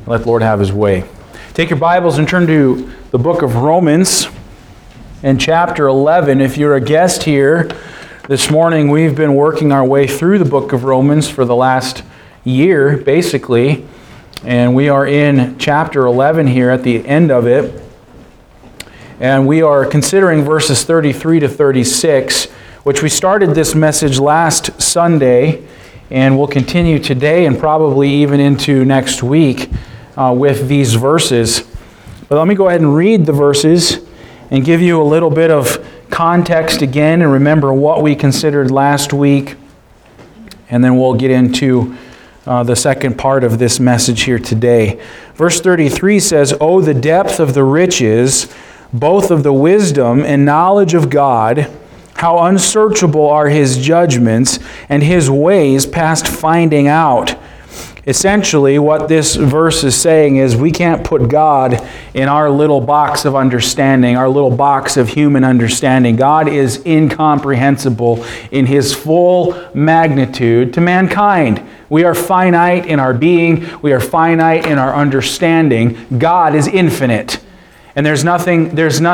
Let the Lord have His way. Take your Bibles and turn to the book of Romans and chapter 11. If you're a guest here this morning, we've been working our way through the book of Romans for the last year, basically. And we are in chapter 11 here at the end of it. And we are considering verses 33 to 36, which we started this message last Sunday, and we'll continue today and probably even into next week with these verses. But let me go ahead and read the verses and give you a little bit of context again and remember what we considered last week. And then we'll get into the second part of this message here today. Verse 33 says, "Oh, the depth of the riches, both of the wisdom and knowledge of God, how unsearchable are His judgments and His ways past finding out." Essentially, what this verse is saying is we can't put God in our little box of understanding, our little box of human understanding. God is incomprehensible in His full magnitude to mankind. We are finite in our being. We are finite in our understanding. God is infinite. And there's nothing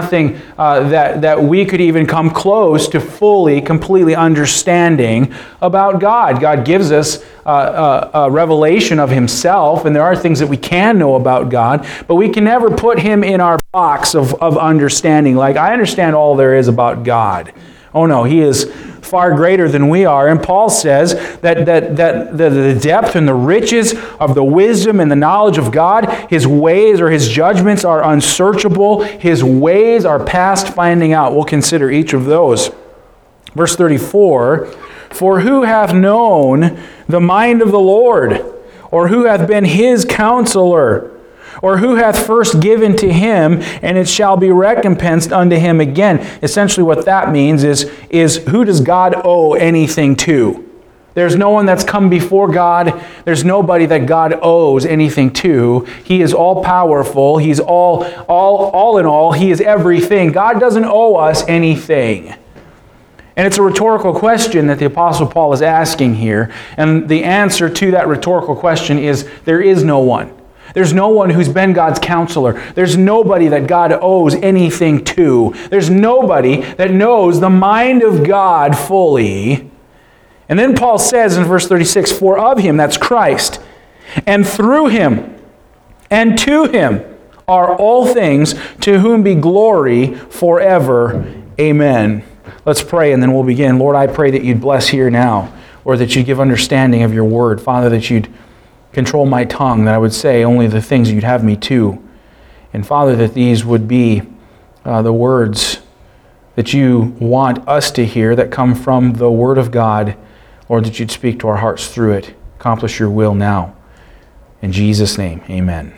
that we could even come close to fully, completely understanding about God. God gives us a revelation of Himself, and there are things that we can know about God, but we can never put Him in our box of understanding. Like, I understand all there is about God. Oh no, He is far greater than we are. And Paul says that the depth and the riches of the wisdom and the knowledge of God, His ways or His judgments are unsearchable. His ways are past finding out. We'll consider each of those. Verse 34, "For who hath known the mind of the Lord? Or who hath been His counselor? Or who hath first given to Him, and it shall be recompensed unto Him again?" Essentially what that means is who does God owe anything to? There's no one that's come before God. There's nobody that God owes anything to. He is all-powerful. He's all in all. He is everything. God doesn't owe us anything. And it's a rhetorical question that the Apostle Paul is asking here. And the answer to that rhetorical question is there is no one. There's no one who's been God's counselor. There's nobody that God owes anything to. There's nobody that knows the mind of God fully. And then Paul says in verse 36, "For of Him," that's Christ, "and through Him, and to Him are all things, to whom be glory forever. Amen." Let's pray and then we'll begin. Lord, I pray that You'd bless here now, or that You'd give understanding of Your word. Father, that You'd control my tongue, that I would say only the things You'd have me to. And Father, that these would be the words that You want us to hear that come from the Word of God, Lord, that You'd speak to our hearts through it. Accomplish Your will now. In Jesus' name, amen.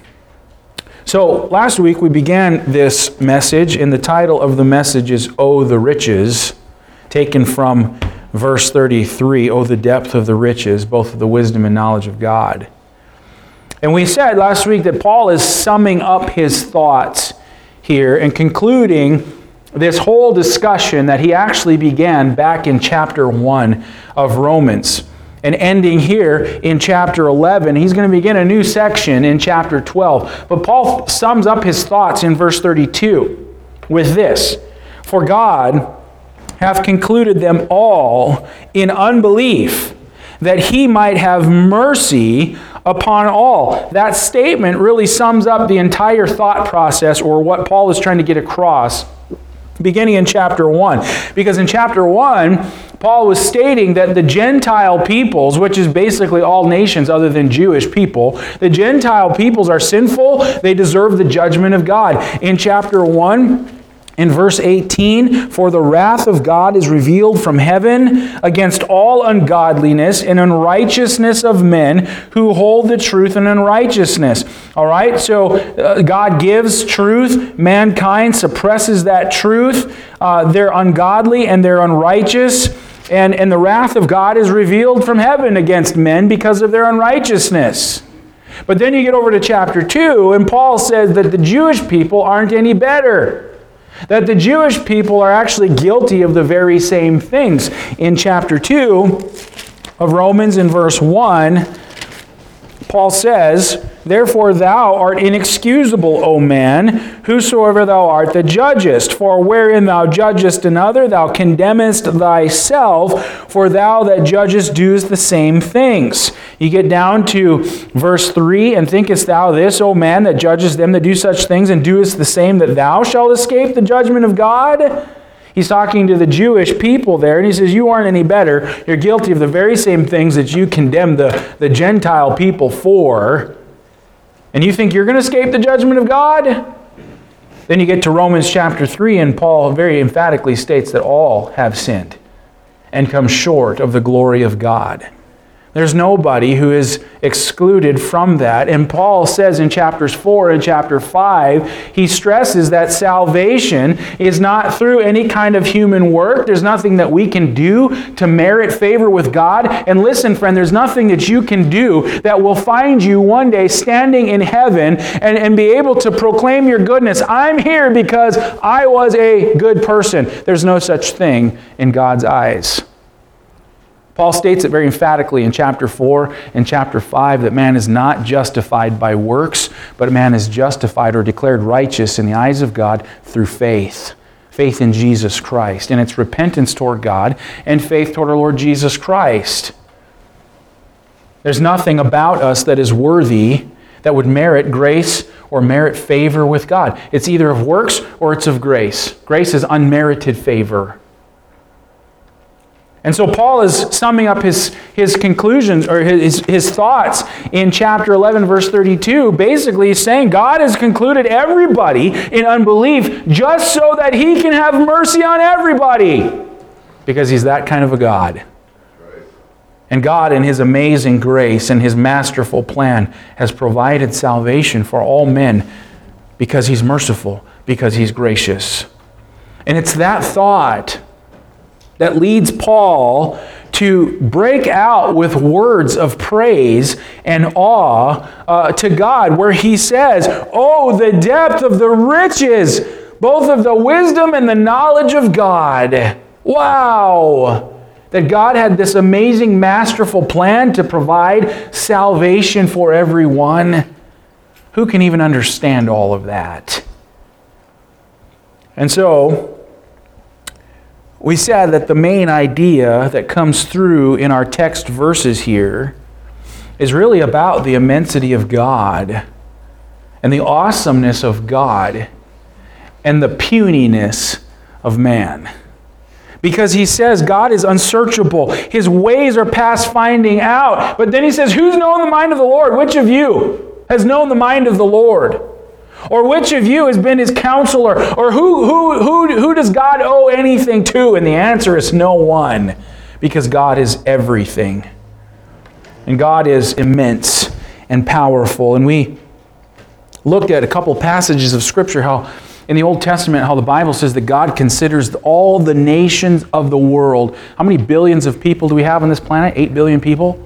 So last week we began this message, and the title of the message is "Oh, the Riches," taken from verse 33, "Oh, the depth of the riches, both of the wisdom and knowledge of God." And we said last week that Paul is summing up his thoughts here and concluding this whole discussion that he actually began back in chapter 1 of Romans. And ending here in chapter 11, he's going to begin a new section in chapter 12. But Paul sums up his thoughts in verse 32 with this: "For God hath concluded them all in unbelief, that He might have mercy upon all." That statement really sums up the entire thought process, or what Paul is trying to get across, beginning in chapter 1. Because in chapter 1, Paul was stating that the Gentile peoples, which is basically all nations other than Jewish people, the Gentile peoples are sinful. They deserve the judgment of God. In chapter 1, in verse 18, "For the wrath of God is revealed from heaven against all ungodliness and unrighteousness of men who hold the truth in unrighteousness." All right, so God gives truth. Mankind suppresses that truth. They're ungodly and they're unrighteous. And the wrath of God is revealed from heaven against men because of their unrighteousness. But then you get over to chapter 2, and Paul says that the Jewish people aren't any better. That the Jewish people are actually guilty of the very same things. In chapter 2 of Romans, in verse 1, Paul says, "Therefore thou art inexcusable, O man, whosoever thou art that judgest. For wherein thou judgest another, thou condemnest thyself, for thou that judgest doest the same things." You get down to verse 3, "And thinkest thou this, O man, that judgest them that do such things, and doest the same, that thou shalt escape the judgment of God?" He's talking to the Jewish people there, and he says, you aren't any better. You're guilty of the very same things that you condemn the Gentile people for. And you think you're going to escape the judgment of God? Then you get to Romans chapter 3, and Paul very emphatically states that all have sinned and come short of the glory of God. There's nobody who is excluded from that. And Paul says in chapters 4 and chapter 5, he stresses that salvation is not through any kind of human work. There's nothing that we can do to merit favor with God. And listen, friend, there's nothing that you can do that will find you one day standing in heaven and be able to proclaim your goodness. I'm here because I was a good person. There's no such thing in God's eyes. Paul states it very emphatically in chapter 4 and chapter 5 that man is not justified by works, but man is justified or declared righteous in the eyes of God through faith. Faith in Jesus Christ. And it's repentance toward God and faith toward our Lord Jesus Christ. There's nothing about us that is worthy that would merit grace or merit favor with God. It's either of works or it's of grace. Grace is unmerited favor. And so Paul is summing up his conclusions or his thoughts in chapter 11, verse 32. Basically, he's saying God has concluded everybody in unbelief just so that he can have mercy on everybody. Because he's that kind of a God. And God, in his amazing grace and his masterful plan, has provided salvation for all men because he's merciful, because he's gracious. And it's that thought that leads Paul to break out with words of praise and awe to God, where he says, "Oh, the depth of the riches, both of the wisdom and the knowledge of God." Wow! That God had this amazing, masterful plan to provide salvation for everyone. Who can even understand all of that? And so, we said that the main idea that comes through in our text verses here is really about the immensity of God and the awesomeness of God and the puniness of man. Because he says God is unsearchable. His ways are past finding out. But then he says, who's known the mind of the Lord? Which of you has known the mind of the Lord? Or which of you has been his counselor? Or who does God owe anything to? And the answer is no one, because God is everything. And God is immense and powerful. And we looked at a couple passages of Scripture, how in the Old Testament, how the Bible says that God considers all the nations of the world. How many billions of people do we have on this planet? 8 billion people?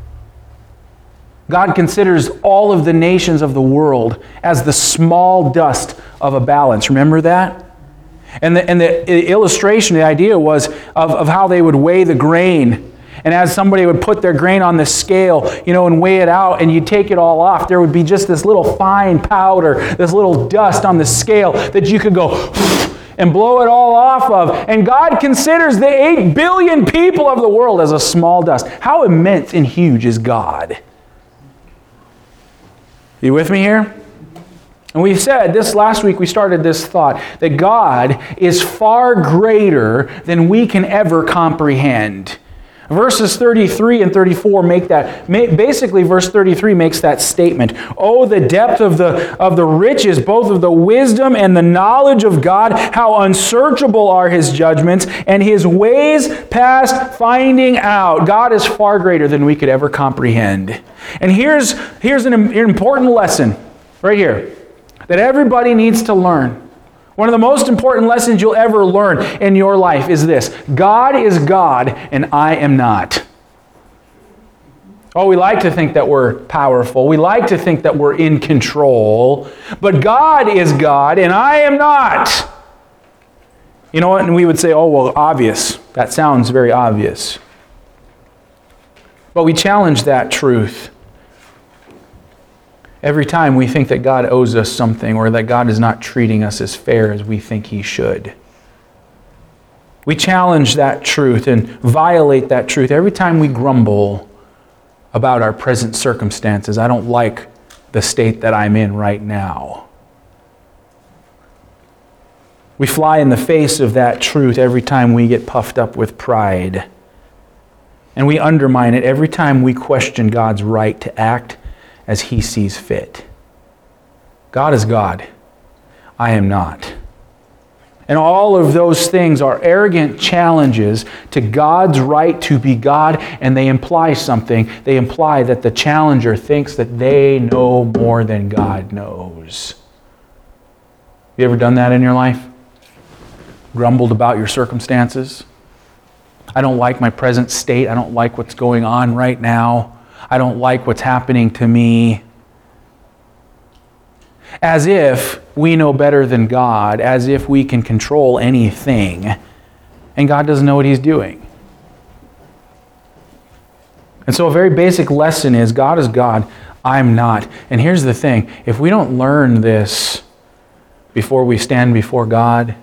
God considers all of the nations of the world as the small dust of a balance. Remember that? And the illustration, the idea was of how they would weigh the grain. And as somebody would put their grain on the scale, and weigh it out, and you take it all off, there would be just this little fine powder, this little dust on the scale that you could go and blow it all off of. And God considers the 8 billion people of the world as a small dust. How immense and huge is God? You with me here? And we said this last week, we started this thought that God is far greater than we can ever comprehend. Verses 33 and 34 make that, basically verse 33 makes that statement. Oh, the depth of the riches, both of the wisdom and the knowledge of God, how unsearchable are his judgments and his ways past finding out. God is far greater than we could ever comprehend. And here's an important lesson right here that everybody needs to learn. One of the most important lessons you'll ever learn in your life is this: God is God and I am not. Oh, we like to think that we're powerful. We like to think that we're in control. But God is God and I am not. You know what? And we would say, oh, well, obvious. That sounds very obvious. But we challenge that truth. Every time we think that God owes us something or that God is not treating us as fair as we think He should. We challenge that truth and violate that truth every time we grumble about our present circumstances. I don't like the state that I'm in right now. We fly in the face of that truth every time we get puffed up with pride. And we undermine it every time we question God's right to act as He sees fit. God is God. I am not. And all of those things are arrogant challenges to God's right to be God, and they imply something. They imply that the challenger thinks that they know more than God knows. You ever done that in your life? Grumbled about your circumstances? I don't like my present state. I don't like what's going on right now. I don't like what's happening to me. As if we know better than God, as if we can control anything, and God doesn't know what He's doing. And so a very basic lesson is God is God, I'm not. And here's the thing, if we don't learn this before we stand before God,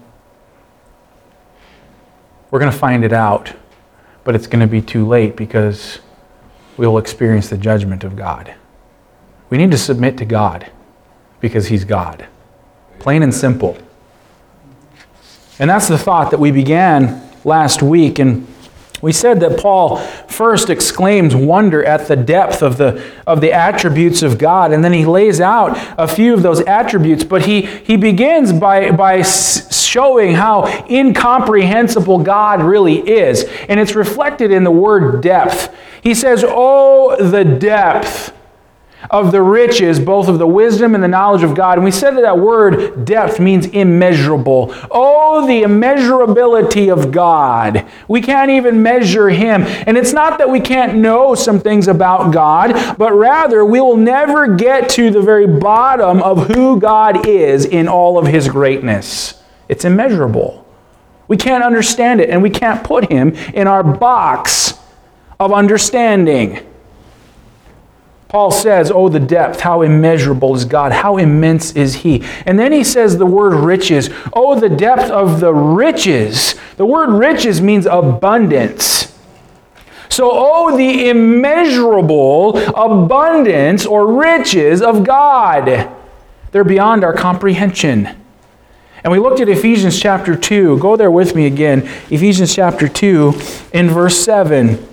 we're going to find it out, but it's going to be too late because we will experience the judgment of God. We need to submit to God because He's God. Plain and simple. And that's the thought that we began last week. And we said that Paul first exclaims wonder at the depth of the attributes of God, and then he lays out a few of those attributes, but he begins by showing how incomprehensible God really is. And it's reflected in the word depth. He says, "Oh, the depth of the riches, both of the wisdom and the knowledge of God." And we said that word depth means immeasurable. Oh, the immeasurability of God. We can't even measure Him. And it's not that we can't know some things about God, but rather we will never get to the very bottom of who God is in all of His greatness. It's immeasurable. We can't understand it, and we can't put Him in our box of understanding. Paul says, oh, the depth, how immeasurable is God, how immense is He. And then he says the word riches. Oh, the depth of the riches. The word riches means abundance. So, oh, the immeasurable abundance or riches of God. They're beyond our comprehension. And we looked at Ephesians chapter 2. Go there with me again. Ephesians chapter 2 in verse 7.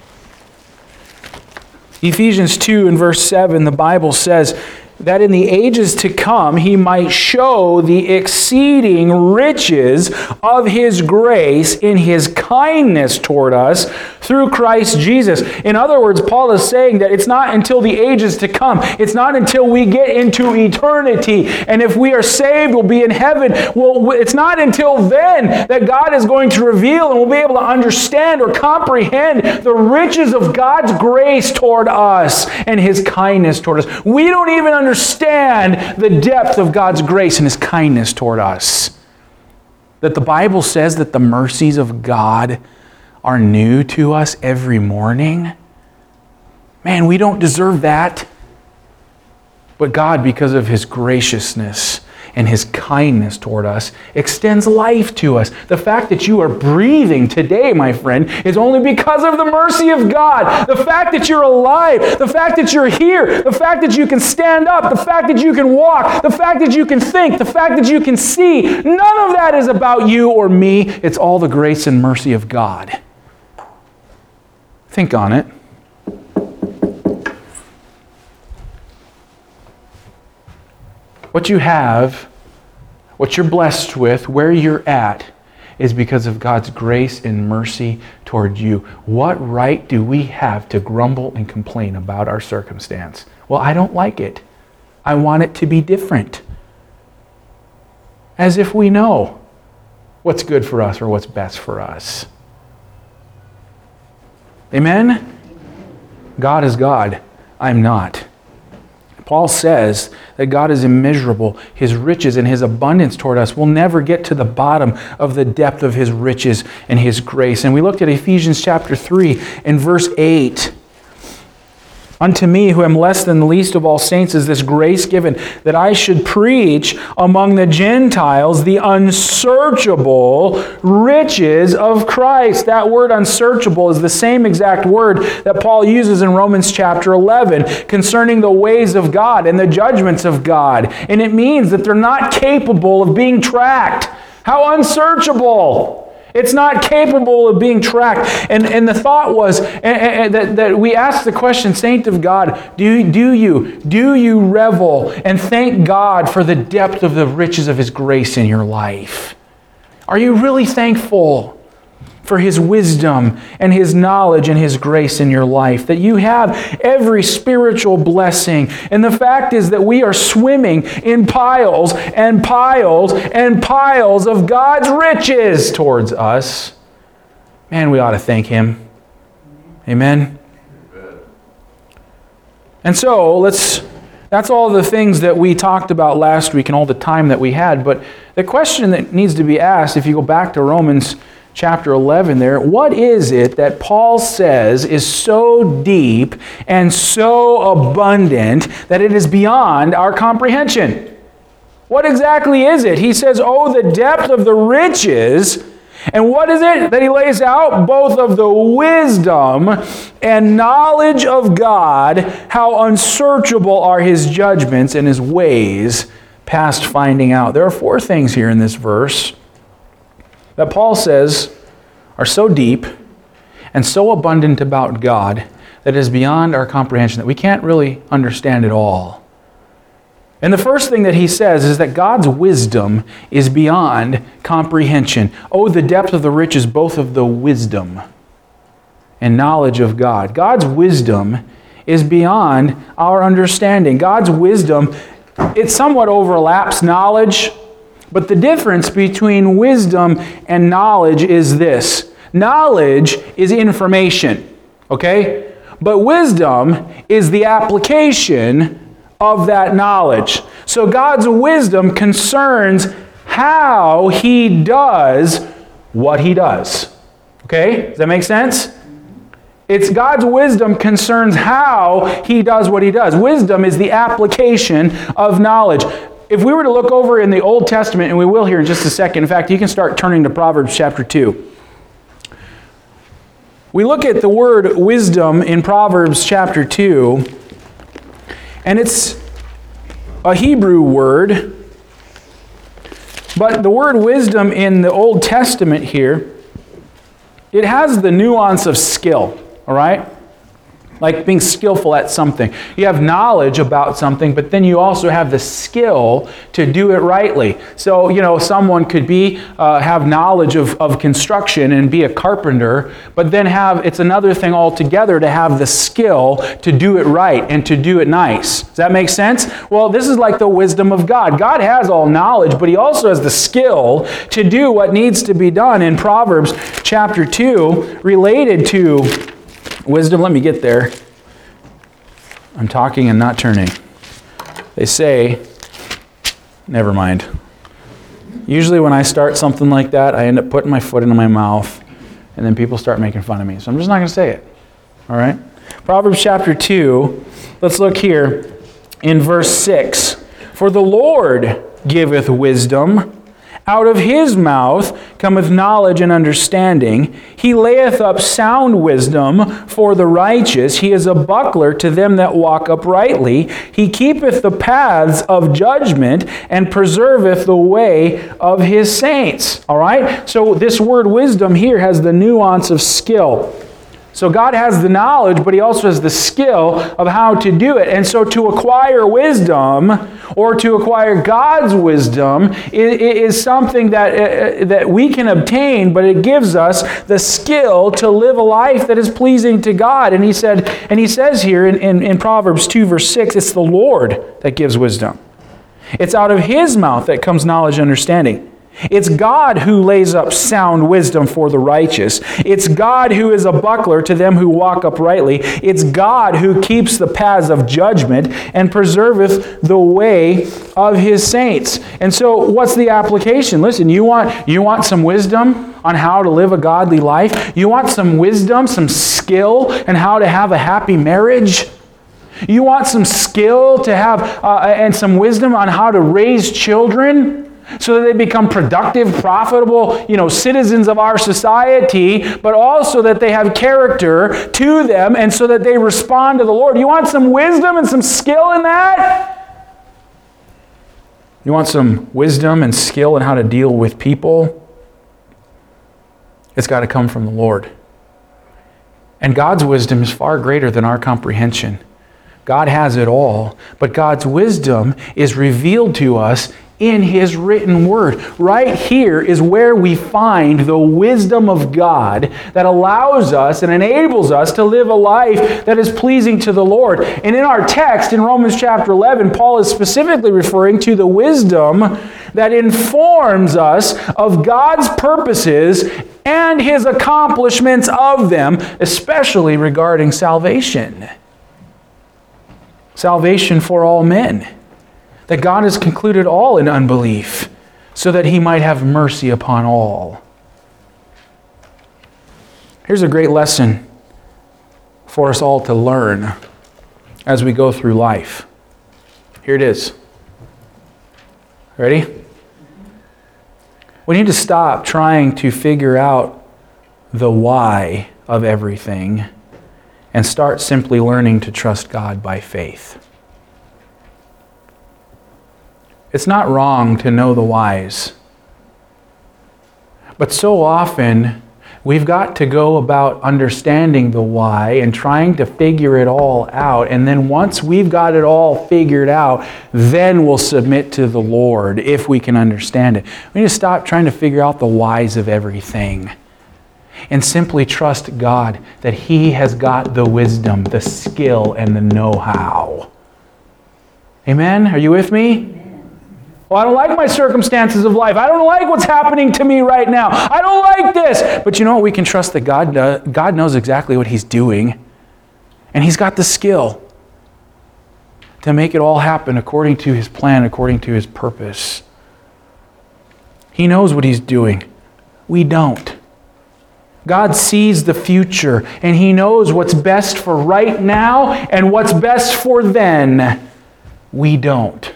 Ephesians 2 and verse 7, the Bible says that in the ages to come He might show the exceeding riches of His grace in His kindness toward us through Christ Jesus. In other words, Paul is saying that it's not until the ages to come. It's not until we get into eternity. And if we are saved, we'll be in heaven. Well, it's not until then that God is going to reveal and we'll be able to understand or comprehend the riches of God's grace toward us and His kindness toward us. We don't even understand the depth of God's grace and His kindness toward us. That the Bible says that the mercies of God are new to us every morning. Man, we don't deserve that. But God, because of His graciousness and His kindness toward us, extends life to us. The fact that you are breathing today, my friend, is only because of the mercy of God. The fact that you're alive, the fact that you're here, the fact that you can stand up, the fact that you can walk, the fact that you can think, the fact that you can see, none of that is about you or me. It's all the grace and mercy of God. Think on it. What you have, what you're blessed with, where you're at, is because of God's grace and mercy toward you. What right do we have to grumble and complain about our circumstance? Well, I don't like it. I want it to be different. As if we know what's good for us or what's best for us. Amen? God is God. I'm not. Paul says that God is immeasurable. His riches and His abundance toward us will never get to the bottom of the depth of His riches and His grace. And we looked at Ephesians chapter 3 and verse 8. Unto me, who am less than the least of all saints, is this grace given, that I should preach among the Gentiles the unsearchable riches of Christ. That word unsearchable is the same exact word that Paul uses in Romans chapter 11 concerning the ways of God and the judgments of God. And it means that they're not capable of being tracked. How unsearchable! It's not capable of being tracked. And the thought was that we asked the question, saint of God, do you revel and thank God for the depth of the riches of His grace in your life? Are you really thankful for His wisdom and His knowledge and His grace in your life? That you have every spiritual blessing. And the fact is that we are swimming in piles and piles and piles of God's riches towards us. Man, we ought to thank Him. Amen? And so, that's all the things that we talked about last week and all the time that we had. But the question that needs to be asked, if you go back to Romans chapter 11 there, what is it that Paul says is so deep and so abundant that it is beyond our comprehension? What exactly is it? He says, oh, the depth of the riches. And what is it that he lays out? Both of the wisdom and knowledge of God, how unsearchable are His judgments and His ways past finding out. There are 4 things here in this verse that Paul says are so deep and so abundant about God that it is beyond our comprehension, that we can't really understand it all. And the first thing that he says is that God's wisdom is beyond comprehension. Oh, the depth of the riches, both of the wisdom and knowledge of God. God's wisdom is beyond our understanding. God's wisdom, it somewhat overlaps knowledge. But the difference between wisdom and knowledge is this. Knowledge is information, okay? But wisdom is the application of that knowledge. So God's wisdom concerns how He does what He does. Okay? Does that make sense? It's God's wisdom concerns how He does what He does. Wisdom is the application of knowledge. If we were to look over in the Old Testament, and we will here in just a second, in fact, you can start turning to Proverbs chapter 2. We look at the word wisdom in Proverbs chapter 2, and it's a Hebrew word, but the word wisdom in the Old Testament here, it has the nuance of skill, all right? Like being skillful at something. You have knowledge about something, but then you also have the skill to do it rightly. So, someone could have knowledge of construction and be a carpenter, but then it's another thing altogether to have the skill to do it right and to do it nice. Does that make sense? Well, this is like the wisdom of God. God has all knowledge, but He also has the skill to do what needs to be done. In Proverbs chapter 2, related to wisdom, let me get there. I'm talking and not turning. They say, never mind. Usually when I start something like that, I end up putting my foot into my mouth, and then people start making fun of me. So I'm just not going to say it. All right? Proverbs chapter 2, let's look here in verse 6. For the Lord giveth wisdom. Out of His mouth cometh knowledge and understanding. He layeth up sound wisdom for the righteous. He is a buckler to them that walk uprightly. He keepeth the paths of judgment and preserveth the way of His saints. All right? So this word wisdom here has the nuance of skill. So God has the knowledge, but He also has the skill of how to do it. And so to acquire wisdom, or to acquire God's wisdom, is something that we can obtain, but it gives us the skill to live a life that is pleasing to God. And He says here in Proverbs 2 verse 6, it's the Lord that gives wisdom. It's out of His mouth that comes knowledge and understanding. It's God who lays up sound wisdom for the righteous. It's God who is a buckler to them who walk uprightly. It's God who keeps the paths of judgment and preserveth the way of His saints. And so what's the application? Listen, you want some wisdom on how to live a godly life? You want some wisdom, some skill, and how to have a happy marriage? You want some skill to have and some wisdom on how to raise children so that they become productive, profitable, citizens of our society, but also that they have character to them and so that they respond to the Lord. You want some wisdom and some skill in that? You want some wisdom and skill in how to deal with people? It's got to come from the Lord. And God's wisdom is far greater than our comprehension. God has it all, but God's wisdom is revealed to us in His written word. Right here is where we find the wisdom of God that allows us and enables us to live a life that is pleasing to the Lord. And in our text, in Romans chapter 11, Paul is specifically referring to the wisdom that informs us of God's purposes and His accomplishments of them, especially regarding salvation. Salvation for all men. That God has concluded all in unbelief, so that He might have mercy upon all. Here's a great lesson for us all to learn as we go through life. Here it is. Ready? We need to stop trying to figure out the why of everything and start simply learning to trust God by faith. It's not wrong to know the whys. But so often, we've got to go about understanding the why and trying to figure it all out. And then once we've got it all figured out, then we'll submit to the Lord if we can understand it. We need to stop trying to figure out the whys of everything and simply trust God that He has got the wisdom, the skill, and the know-how. Amen? Are you with me? Well, I don't like my circumstances of life. I don't like what's happening to me right now. I don't like this. But you know what? We can trust that God knows exactly what He's doing. And He's got the skill to make it all happen according to His plan, according to His purpose. He knows what He's doing. We don't. God sees the future, and He knows what's best for right now and what's best for then. We don't.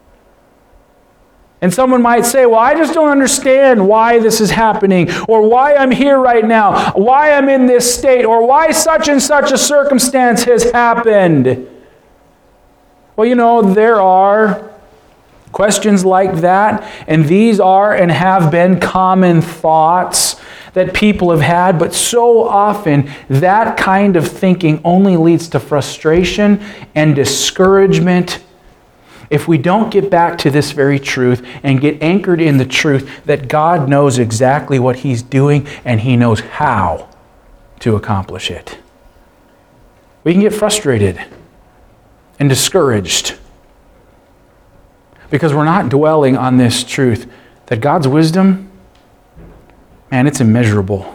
And someone might say, well, I just don't understand why this is happening, or why I'm here right now, why I'm in this state, or why such and such a circumstance has happened. Well, there are questions like that, and these are and have been common thoughts that people have had, but so often that kind of thinking only leads to frustration and discouragement if we don't get back to this very truth and get anchored in the truth that God knows exactly what He's doing and He knows how to accomplish it. We can get frustrated and discouraged because we're not dwelling on this truth that God's wisdom, man, it's immeasurable.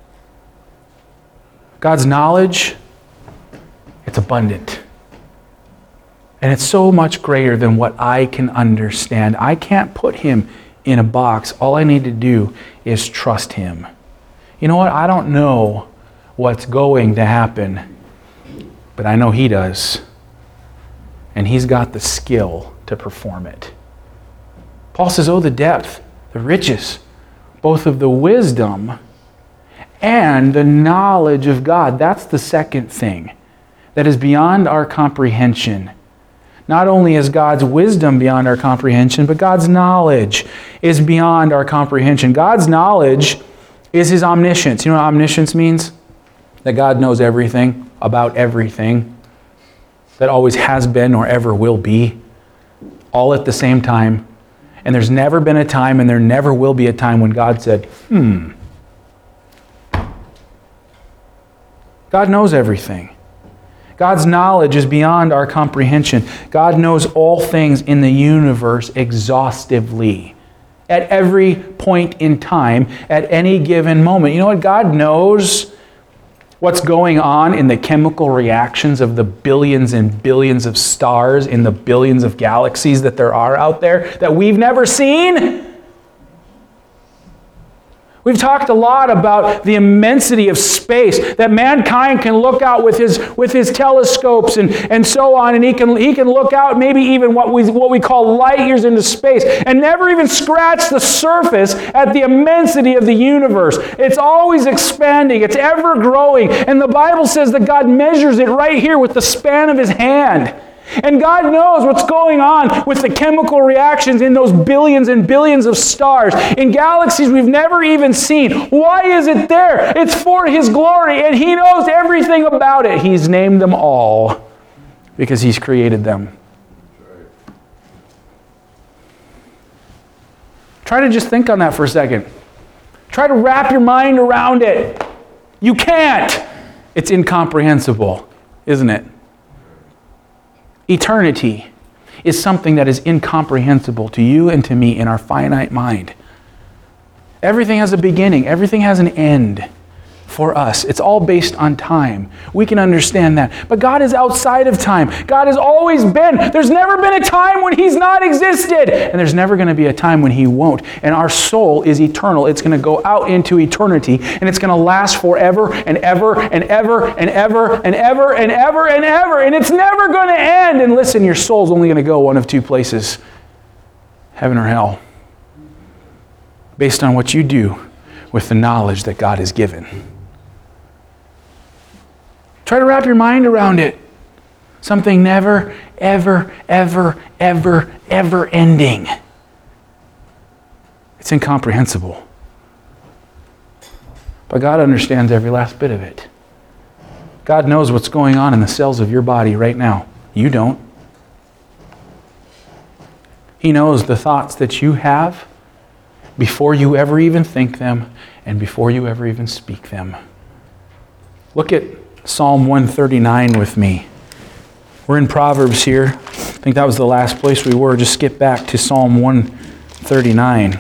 God's knowledge, it's abundant. And it's so much greater than what I can understand. I can't put Him in a box. All I need to do is trust Him. You know what? I don't know what's going to happen, but I know He does. And He's got the skill to perform it. Paul says, oh, the depth, the riches, both of the wisdom and the knowledge of God. That's the second thing that is beyond our comprehension. Not only is God's wisdom beyond our comprehension, but God's knowledge is beyond our comprehension. God's knowledge is His omniscience. You know what omniscience means? That God knows everything about everything that always has been or ever will be, all at the same time. And there's never been a time, and there never will be a time when God said, God knows everything. God's knowledge is beyond our comprehension. God knows all things in the universe exhaustively, at every point in time, at any given moment. You know what? God knows what's going on in the chemical reactions of the billions and billions of stars in the billions of galaxies that there are out there that we've never seen. We've talked a lot about the immensity of space, that mankind can look out with his telescopes and so on, and he can look out maybe even what we call light years into space and never even scratch the surface at the immensity of the universe. It's always expanding. It's ever growing. And the Bible says that God measures it right here with the span of his hand. And God knows what's going on with the chemical reactions in those billions and billions of stars, in galaxies we've never even seen. Why is it there? It's for his glory, and he knows everything about it. He's named them all because he's created them. Try to just think on that for a second. Try to wrap your mind around it. You can't. It's incomprehensible, isn't it? Eternity is something that is incomprehensible to you and to me in our finite mind. Everything has a beginning. Everything has an end for us. It's all based on time. We can understand that. But God is outside of time. God has always been. There's never been a time when he's not existed. And there's never going to be a time when he won't. And our soul is eternal. It's going to go out into eternity. And it's going to last forever and ever and ever and ever and ever and ever and ever. And it's never going to end. And listen, your soul's only going to go one of two places. Heaven or hell. Based on what you do with the knowledge that God has given. Try to wrap your mind around it. Something never, ever, ever, ever, ever ending. It's incomprehensible. But God understands every last bit of it. God knows what's going on in the cells of your body right now. You don't. He knows the thoughts that you have before you ever even think them and before you ever even speak them. Look at Psalm 139 with me. We're in Proverbs here. I think that was the last place we were. Just skip back to Psalm 139.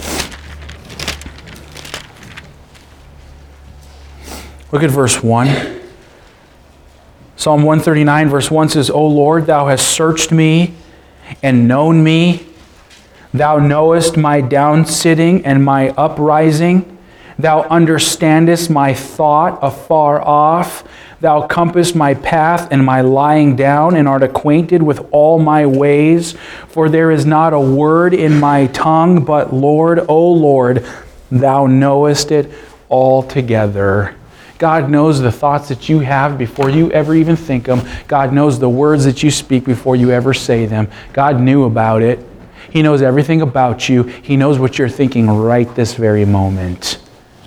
Look at verse 1. Psalm 139 verse 1 says, O Lord, thou hast searched me and known me. Thou knowest my downsitting and my uprising. Thou understandest my thought afar off. Thou compassest my path and my lying down, and art acquainted with all my ways. For there is not a word in my tongue, but Lord, O Lord, thou knowest it altogether. God knows the thoughts that you have before you ever even think them. God knows the words that you speak before you ever say them. God knew about it. He knows everything about you. He knows what you're thinking right this very moment.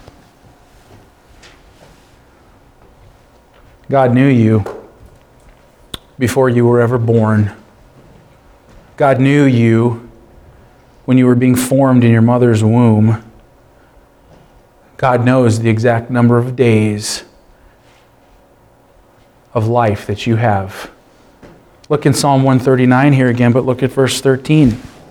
God knew you before you were ever born. God knew you when you were being formed in your mother's womb. God knows the exact number of days of life that you have. Look in Psalm 139 here again, but look at verse 13.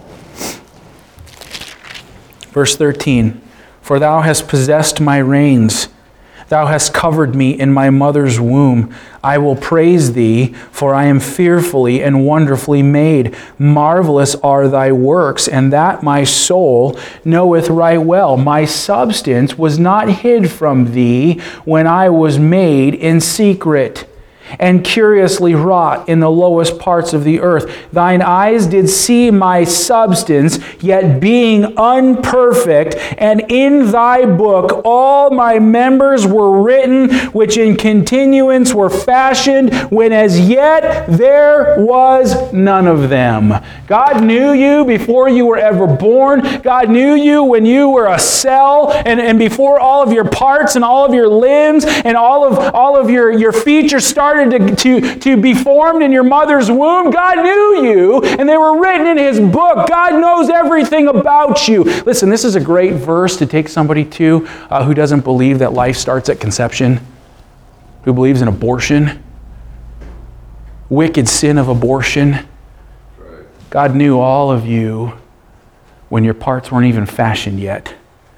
Verse 13, For thou hast possessed my reins. Thou hast covered me in my mother's womb. I will praise thee, for I am fearfully and wonderfully made. Marvelous are thy works, and that my soul knoweth right well. My substance was not hid from thee when I was made in secret, and curiously wrought in the lowest parts of the earth. Thine eyes did see my substance, yet being unperfect, and in thy book all my members were written, which in continuance were fashioned, when as yet there was none of them. God knew you before you were ever born. God knew you when you were a cell, and before all of your parts and all of your limbs and all of your features started to be formed in your mother's womb. God knew you, and they were written in his book. God knows everything about you. Listen, this is a great verse to take somebody to who doesn't believe that life starts at conception, who believes in abortion, wicked sin of abortion. God knew all of you when your parts weren't even fashioned yet.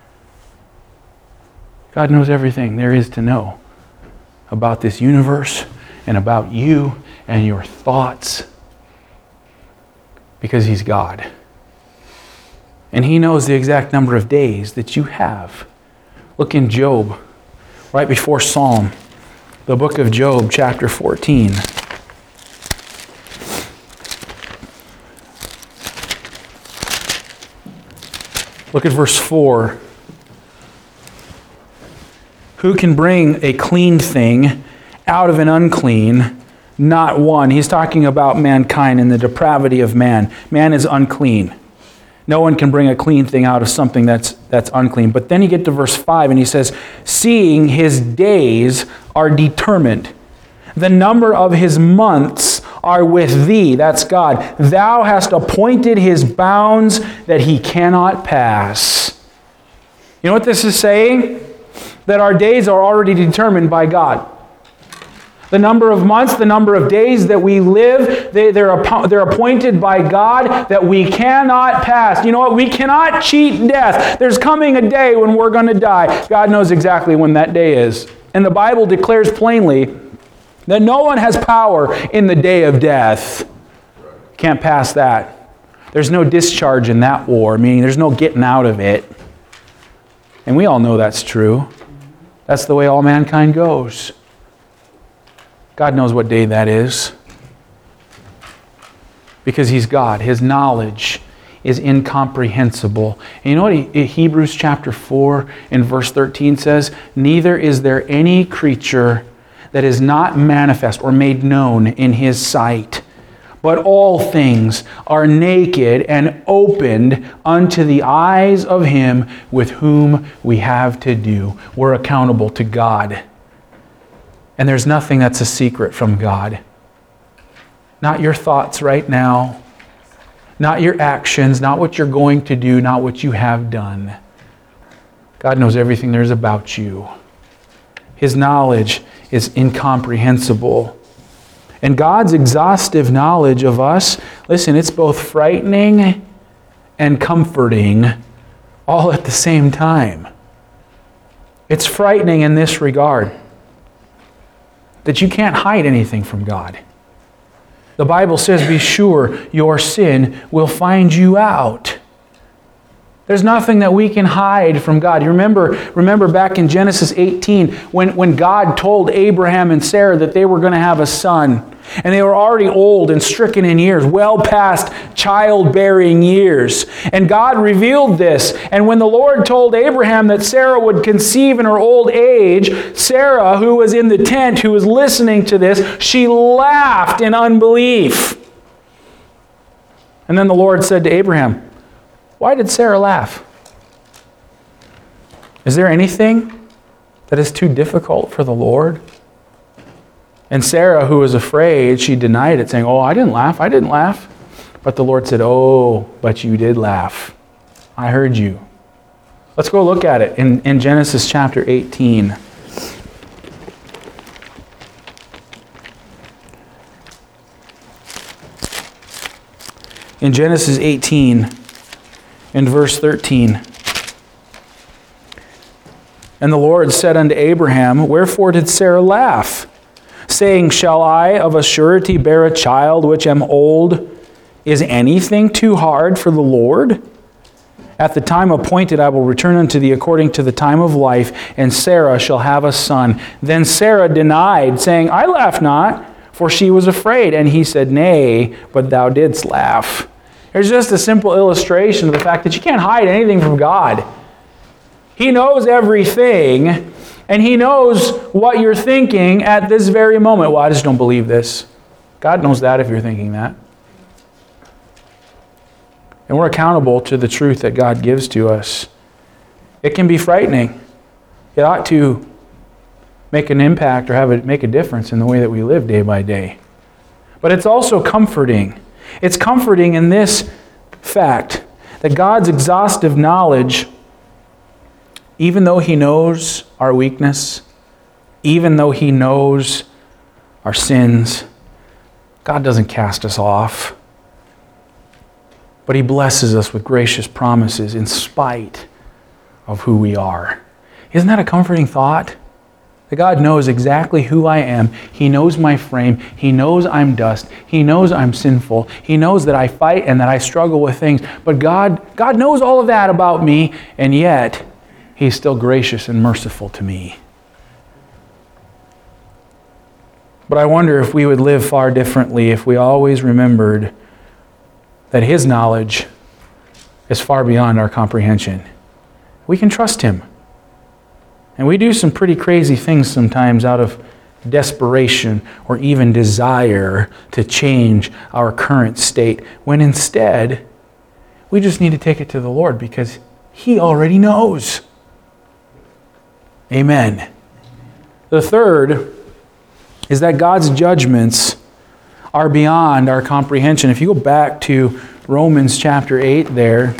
God knows everything there is to know about this universe and about you and your thoughts, because he's God. And he knows the exact number of days that you have Look in Job, right before Psalm, the book of Job, chapter 14. Look at verse 4. Who can bring a clean thing out of an unclean? Not one. He's talking about mankind and the depravity of man. Man is unclean. No one can bring a clean thing out of something that's unclean. But then you get to verse 5 and he says, seeing his days are determined. The number of his months are with thee. That's God. Thou hast appointed his bounds that he cannot pass. You know what this is saying? That our days are already determined by God. The number of months, the number of days that we live, they're appointed by God that we cannot pass. You know what? We cannot cheat death. There's coming a day when we're going to die. God knows exactly when that day is. And the Bible declares plainly that no one has power in the day of death. Can't pass that. There's no discharge in that war, meaning there's no getting out of it. And we all know that's true. That's the way all mankind goes. God knows what day that is. Because He's God. His knowledge is incomprehensible. And you know what Hebrews chapter 4 and verse 13 says? Neither is there any creature that is not manifest or made known in His sight. But all things are naked and opened unto the eyes of Him with whom we have to do. We're accountable to God. And there's nothing that's a secret from God. Not your thoughts right now. Not your actions. Not what you're going to do. Not what you have done. God knows everything there is about you. His knowledge is incomprehensible. And God's exhaustive knowledge of us, listen, it's both frightening and comforting all at the same time. It's frightening in this regard, that you can't hide anything from God. The Bible says, be sure your sin will find you out. There's nothing that we can hide from God. You remember back in Genesis 18 when God told Abraham and Sarah that they were going to have a son. And they were already old and stricken in years, well past childbearing years. And God revealed this. And when the Lord told Abraham that Sarah would conceive in her old age, Sarah, who was in the tent, who was listening to this, she laughed in unbelief. And then the Lord said to Abraham, why did Sarah laugh? Is there anything that is too difficult for the Lord? And Sarah, who was afraid, she denied it, saying, I didn't laugh. But the Lord said, but you did laugh. I heard you. Let's go look at it in Genesis chapter 18. In Genesis 18, in verse 13. And the Lord said unto Abraham, wherefore did Sarah laugh? Saying, shall I of a surety bear a child which am old? Is anything too hard for the Lord? At the time appointed I will return unto thee according to the time of life, and Sarah shall have a son. Then Sarah denied, saying, I laugh not, for she was afraid. And he said, nay, but thou didst laugh. Here's just a simple illustration of the fact that you can't hide anything from God. He knows everything. And He knows what you're thinking at this very moment. Well, I just don't believe this. God knows that if you're thinking that. And we're accountable to the truth that God gives to us. It can be frightening. It ought to make an impact or make a difference in the way that we live day by day. But it's also comforting. It's comforting in this fact that God's exhaustive knowledge, even though He knows our weakness, even though He knows our sins, God doesn't cast us off. But He blesses us with gracious promises in spite of who we are. Isn't that a comforting thought? That God knows exactly who I am. He knows my frame. He knows I'm dust. He knows I'm sinful. He knows that I fight and that I struggle with things. But God knows all of that about me, and yet He's still gracious and merciful to me. But I wonder if we would live far differently if we always remembered that His knowledge is far beyond our comprehension. We can trust Him. And we do some pretty crazy things sometimes out of desperation or even desire to change our current state, when instead we just need to take it to the Lord because He already knows. Amen. The third is that God's judgments are beyond our comprehension. If you go back to Romans chapter 8 there,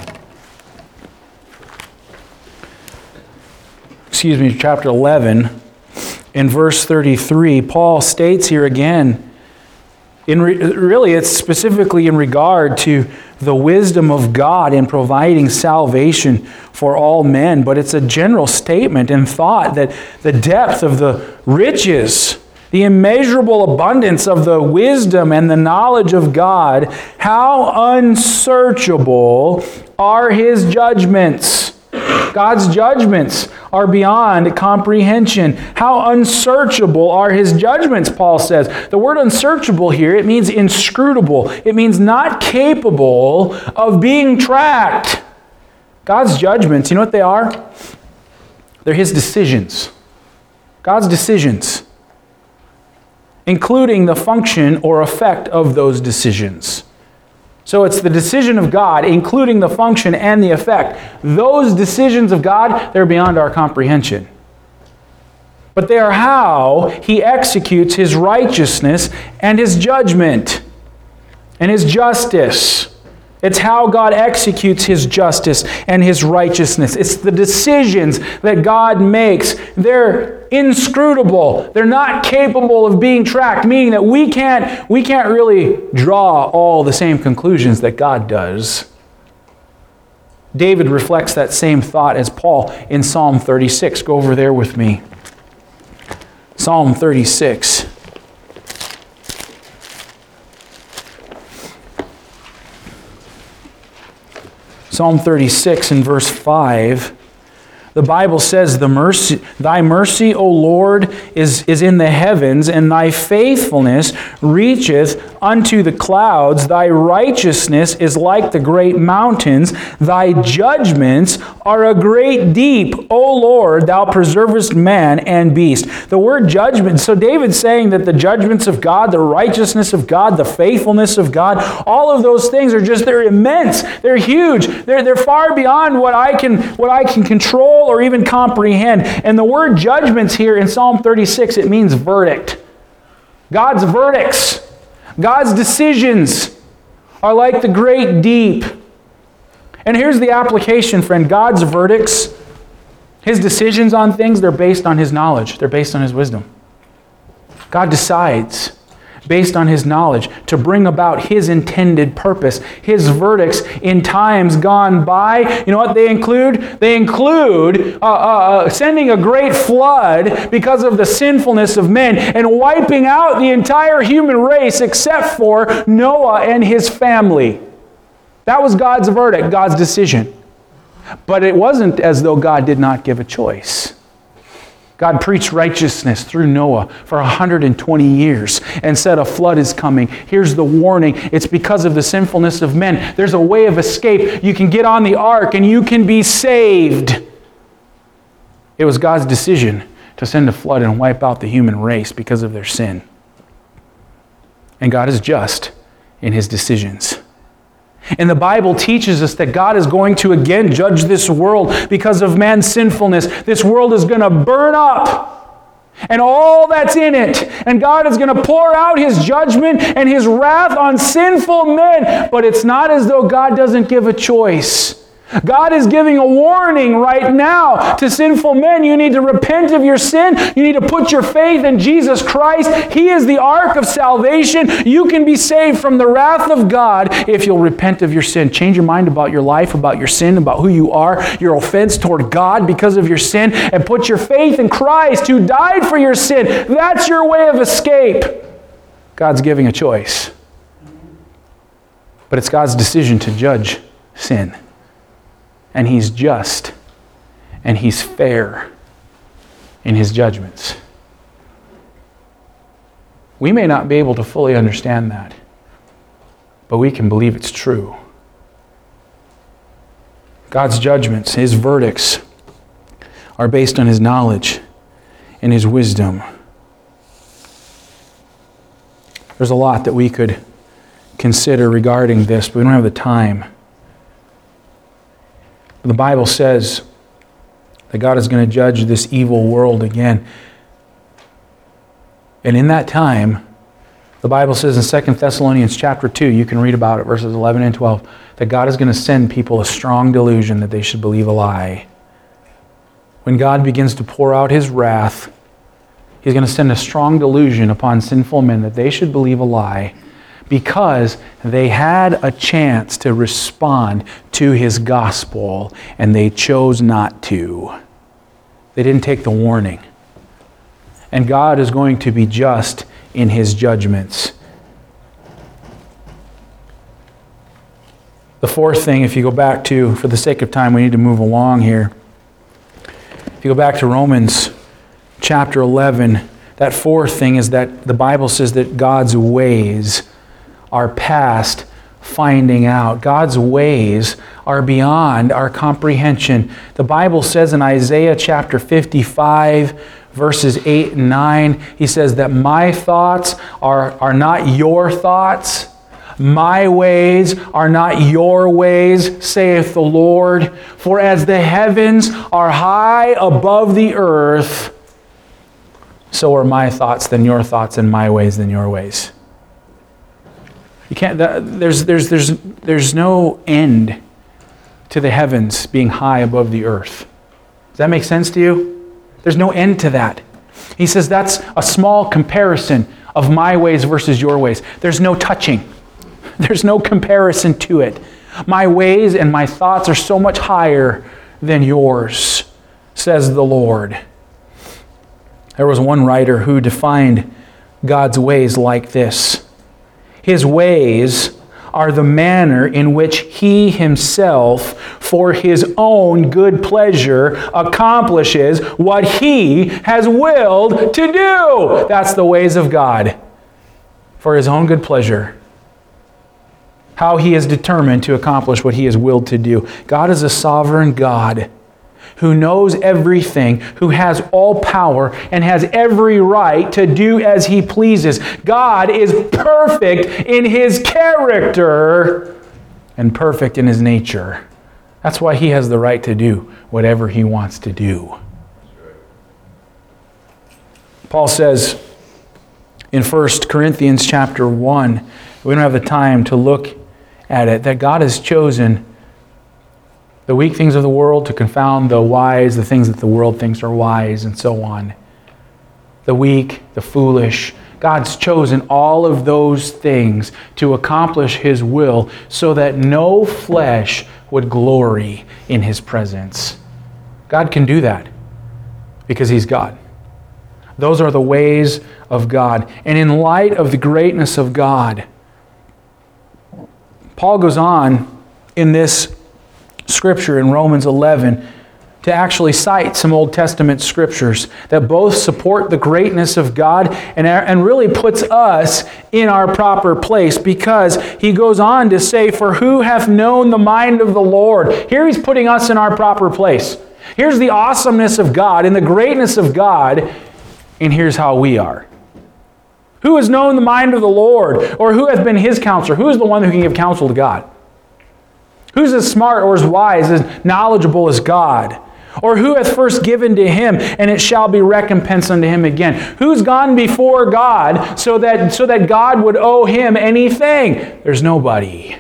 chapter 11, in verse 33, Paul states here again, really it's specifically in regard to the wisdom of God in providing salvation for all men, but it's a general statement and thought that the depth of the riches, the immeasurable abundance of the wisdom and the knowledge of God, how unsearchable are His judgments. God's judgments are beyond comprehension. How unsearchable are His judgments, Paul says. The word unsearchable here, it means inscrutable. It means not capable of being tracked. God's judgments, you know what they are? They're His decisions. God's decisions, including the function or effect of those decisions. So it's the decision of God, including the function and the effect. Those decisions of God, they're beyond our comprehension. But they are how He executes His righteousness and His judgment and His justice. It's how God executes His justice and His righteousness. It's the decisions that God makes. They're inscrutable. They're not capable of being tracked, meaning that we can't really draw all the same conclusions that God does. David reflects that same thought as Paul in Psalm 36. Go over there with me. Psalm 36. Psalm 36 and verse 5, the Bible says, Thy mercy, O Lord, is in the heavens, and Thy faithfulness reacheth unto the clouds. Thy righteousness is like the great mountains. Thy judgments are a great deep. O Lord, Thou preservest man and beast. The word judgment, so David's saying that the judgments of God, the righteousness of God, the faithfulness of God, all of those things are they're immense. They're huge. They're far beyond what I can control or even comprehend. And the word judgments here in Psalm 36, it means verdict. God's verdicts, God's decisions are like the great deep. And here's the application, friend. God's verdicts, His decisions on things, they're based on His knowledge. They're based on His wisdom. God decides based on His knowledge to bring about His intended purpose. His verdicts in times gone by, you know what they include? They include sending a great flood because of the sinfulness of men and wiping out the entire human race except for Noah and his family. That was God's verdict, God's decision. But it wasn't as though God did not give a choice. God preached righteousness through Noah for 120 years and said a flood is coming. Here's the warning. It's because of the sinfulness of men. There's a way of escape. You can get on the ark and you can be saved. It was God's decision to send a flood and wipe out the human race because of their sin. And God is just in His decisions. And the Bible teaches us that God is going to again judge this world because of man's sinfulness. This world is going to burn up and all that's in it. And God is going to pour out His judgment and His wrath on sinful men. But it's not as though God doesn't give a choice. God is giving a warning right now to sinful men. You need to repent of your sin. You need to put your faith in Jesus Christ. He is the ark of salvation. You can be saved from the wrath of God if you'll repent of your sin. Change your mind about your life, about your sin, about who you are, your offense toward God because of your sin, and put your faith in Christ who died for your sin. That's your way of escape. God's giving a choice. But it's God's decision to judge sin. And He's just and He's fair in His judgments. We may not be able to fully understand that, but we can believe it's true. God's judgments, His verdicts, are based on His knowledge and His wisdom. There's a lot that we could consider regarding this, but we don't have the time. The Bible says that God is going to judge this evil world again. And in that time, the Bible says in 2 Thessalonians chapter 2, you can read about it, verses 11 and 12, that God is going to send people a strong delusion that they should believe a lie. When God begins to pour out His wrath, He's going to send a strong delusion upon sinful men that they should believe a lie because they had a chance to respond to His gospel and they chose not to. They didn't take the warning. And God is going to be just in His judgments. The fourth thing, if you go back to, for the sake of time, we need to move along here. If you go back to Romans chapter 11, that fourth thing is that the Bible says that God's ways are past finding out. God's ways are beyond our comprehension. The Bible says in Isaiah chapter 55, verses 8 and 9, He says that my thoughts are not your thoughts. My ways are not your ways, saith the Lord. For as the heavens are high above the earth, so are my thoughts than your thoughts, and my ways than your ways. You can't. There's no end to the heavens being high above the earth. Does that make sense to you? There's no end to that. He says that's a small comparison of my ways versus your ways. There's no touching. There's no comparison to it. My ways and my thoughts are so much higher than yours, says the Lord. There was one writer who defined God's ways like this. His ways are the manner in which He Himself, for His own good pleasure, accomplishes what He has willed to do. That's the ways of God. For His own good pleasure. How He is determined to accomplish what He has willed to do. God is a sovereign God who knows everything, who has all power, and has every right to do as He pleases. God is perfect in His character and perfect in His nature. That's why He has the right to do whatever He wants to do. Paul says in 1 Corinthians chapter 1, we don't have the time to look at it, that God has chosen the weak things of the world to confound the wise, the things that the world thinks are wise, and so on. The weak, the foolish. God's chosen all of those things to accomplish His will so that no flesh would glory in His presence. God can do that because He's God. Those are the ways of God. And in light of the greatness of God, Paul goes on in this scripture in Romans 11 to actually cite some Old Testament scriptures that both support the greatness of God and really puts us in our proper place, because he goes on to say, for who hath known the mind of the Lord? Here he's putting us in our proper place. Here's the awesomeness of God and the greatness of God, and here's how we are. Who has known the mind of the Lord? Or who hath been His counselor? Who is the one who can give counsel to God? Who's as smart or as wise, as knowledgeable as God? Or who hath first given to Him, and it shall be recompensed unto him again? Who's gone before God so that God would owe him anything? There's nobody.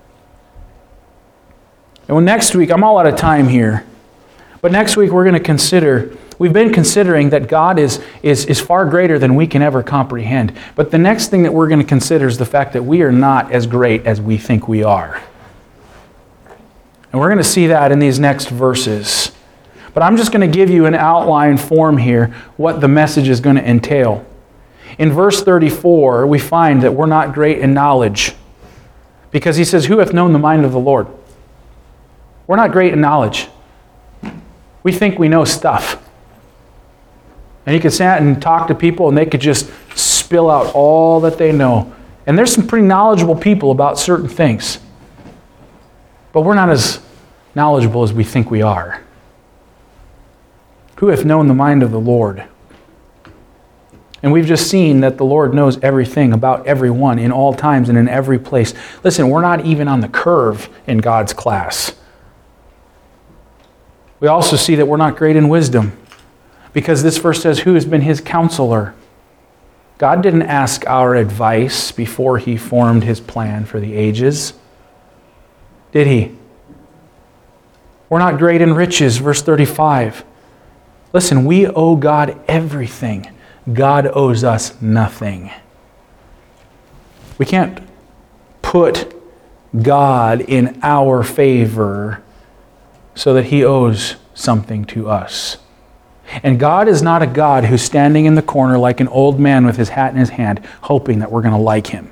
And next week, I'm all out of time here, but next week we're going to consider, we've been considering that God is far greater than we can ever comprehend. But the next thing that we're going to consider is the fact that we are not as great as we think we are. And we're going to see that in these next verses. But I'm just going to give you an outline form here, what the message is going to entail. In verse 34, we find that we're not great in knowledge, because he says, who hath known the mind of the Lord? We're not great in knowledge. We think we know stuff. And you could sit and talk to people and they could just spill out all that they know. And there's some pretty knowledgeable people about certain things. But we're not as knowledgeable as we think we are. Who hath known the mind of the Lord? And we've just seen that the Lord knows everything about everyone in all times and in every place. Listen, we're not even on the curve in God's class. We also see that we're not great in wisdom, because this verse says, who has been his counselor? God didn't ask our advice before he formed his plan for the ages. Did he? We're not great in riches, verse 35. Listen, we owe God everything. God owes us nothing. We can't put God in our favor so that he owes something to us. And God is not a God who's standing in the corner like an old man with his hat in his hand, hoping that we're going to like him.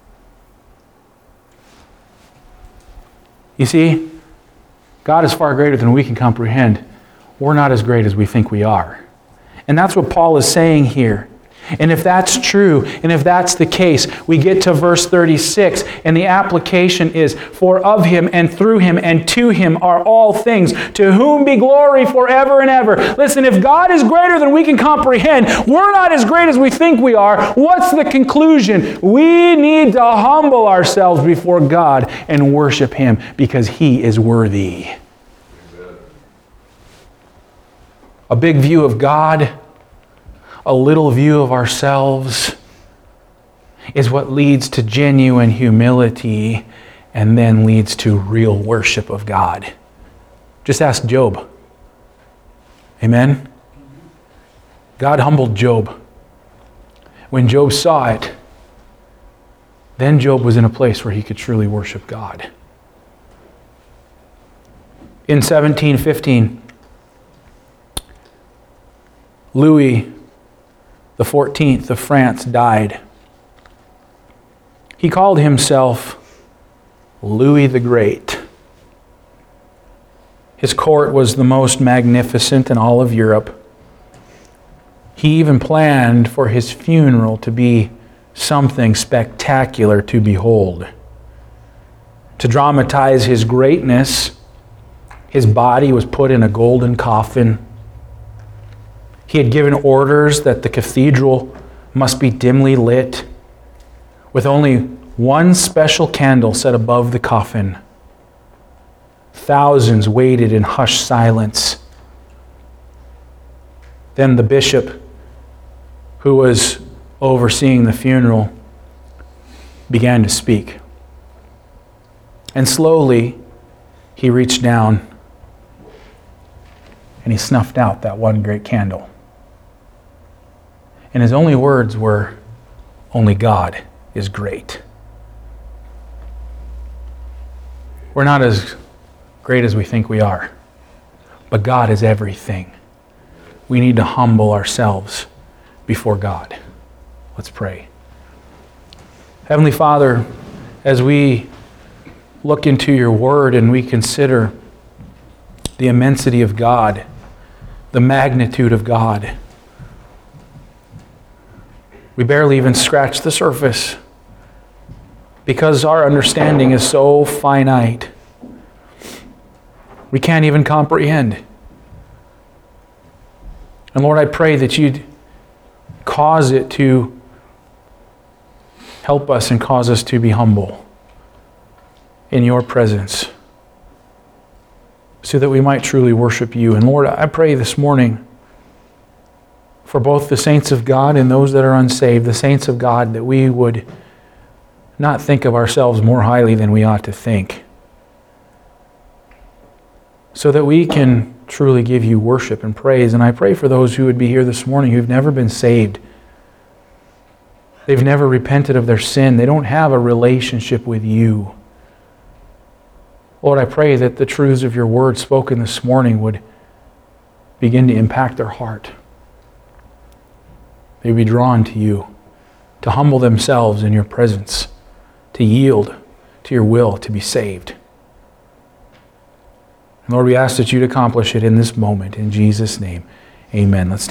You see, God is far greater than we can comprehend. We're not as great as we think we are. And that's what Paul is saying here. And if that's true, and if that's the case, we get to verse 36, and the application is, for of him and through him and to him are all things, to whom be glory forever and ever. Listen, if God is greater than we can comprehend, we're not as great as we think we are. What's the conclusion? We need to humble ourselves before God and worship him because he is worthy. A big view of God, a little view of ourselves is what leads to genuine humility and then leads to real worship of God. Just ask Job. Amen? God humbled Job. When Job saw it, then Job was in a place where he could truly worship God. In 1715, Louis XIV of France died. He called himself Louis the Great. His court was the most magnificent in all of Europe. He even planned for his funeral to be something spectacular to behold. To dramatize his greatness, his body was put in a golden coffin. He had given orders that the cathedral must be dimly lit, with only one special candle set above the coffin. Thousands waited in hushed silence. Then the bishop, who was overseeing the funeral, began to speak. And slowly, he reached down and he snuffed out that one great candle. And his only words were, only God is great. We're not as great as we think we are, but God is everything. We need to humble ourselves before God. Let's pray. Heavenly Father, as we look into your word and we consider the immensity of God, the magnitude of God, we barely even scratch the surface because our understanding is so finite. We can't even comprehend. And Lord, I pray that you'd cause it to help us and cause us to be humble in your presence so that we might truly worship you. And Lord, I pray this morning for both the saints of God and those that are unsaved, the saints of God, that we would not think of ourselves more highly than we ought to think, so that we can truly give you worship and praise. And I pray for those who would be here this morning who've never been saved. They've never repented of their sin. They don't have a relationship with you. Lord, I pray that the truths of your word spoken this morning would begin to impact their heart. They would be drawn to you, to humble themselves in your presence, to yield to your will, to be saved. Lord, we ask that you'd accomplish it in this moment. In Jesus' name, amen. Let's stand.